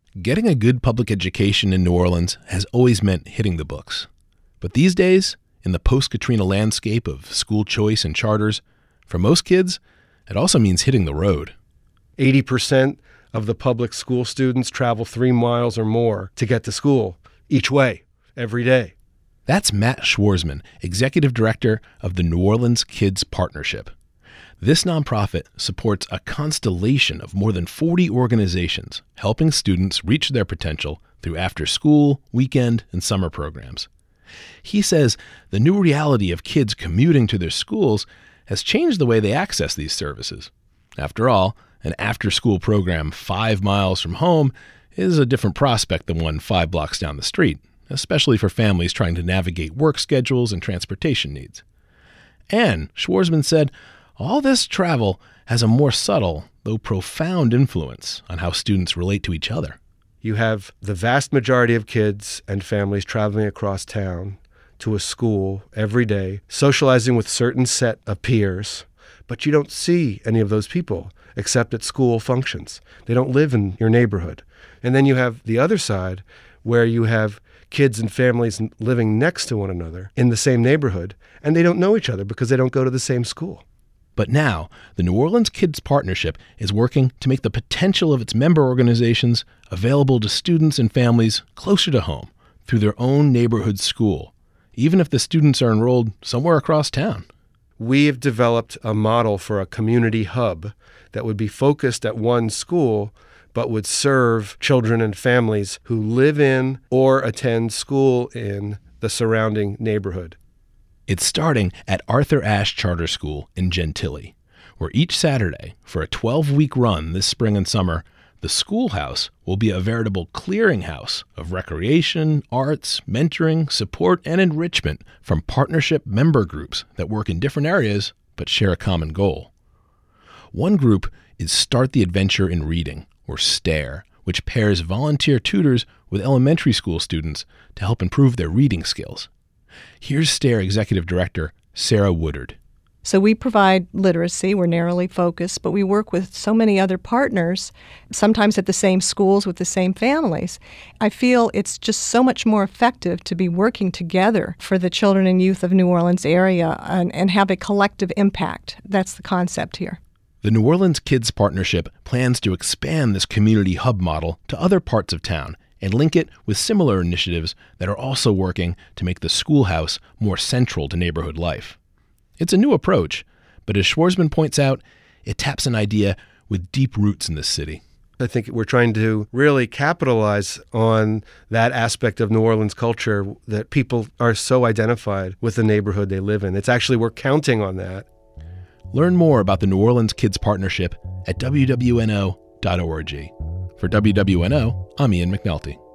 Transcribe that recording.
Getting a good public education in New Orleans has always meant hitting the books. But these days, in the post-Katrina landscape of school choice and charters, for most kids, it also means hitting the road. 80% of the public school students travel 3 miles or more to get to school, each way, every day. That's Matt Schwarzman, Executive Director of the New Orleans Kids Partnership. This nonprofit supports a constellation of more than 40 organizations helping students reach their potential through after-school, weekend, and summer programs. He says the new reality of kids commuting to their schools has changed the way they access these services. After all, an after-school program 5 miles from home is a different prospect than one 5 blocks down the street, especially for families trying to navigate work schedules and transportation needs. And Schwarzman said, all this travel has a more subtle, though profound influence on how students relate to each other. You have the vast majority of kids and families traveling across town to a school every day, socializing with certain set of peers, but you don't see any of those people except at school functions. They don't live in your neighborhood. And then you have the other side where you have kids and families living next to one another in the same neighborhood, and they don't know each other because they don't go to the same school. But now, the New Orleans Kids Partnership is working to make the potential of its member organizations available to students and families closer to home through their own neighborhood school, even if the students are enrolled somewhere across town. We have developed a model for a community hub that would be focused at one school, but would serve children and families who live in or attend school in the surrounding neighborhood. It's starting at Arthur Ashe Charter School in Gentilly, where each Saturday, for a 12-week run this spring and summer, the schoolhouse will be a veritable clearinghouse of recreation, arts, mentoring, support, and enrichment from partnership member groups that work in different areas but share a common goal. One group is Start the Adventure in Reading, or STARE, which pairs volunteer tutors with elementary school students to help improve their reading skills. Here's STARE Executive Director Sarah Woodard. So we provide literacy, we're narrowly focused, but we work with so many other partners, sometimes at the same schools with the same families. I feel it's just so much more effective to be working together for the children and youth of New Orleans area and have a collective impact. That's the concept here. The New Orleans Kids Partnership plans to expand this community hub model to other parts of town and link it with similar initiatives that are also working to make the schoolhouse more central to neighborhood life. It's a new approach, but as Schwarzman points out, it taps an idea with deep roots in this city. I think we're trying to really capitalize on that aspect of New Orleans culture that people are so identified with the neighborhood they live in. We're counting on that. Learn more about the New Orleans Kids Partnership at WWNO.org. For WWNO, I'm Ian McNulty.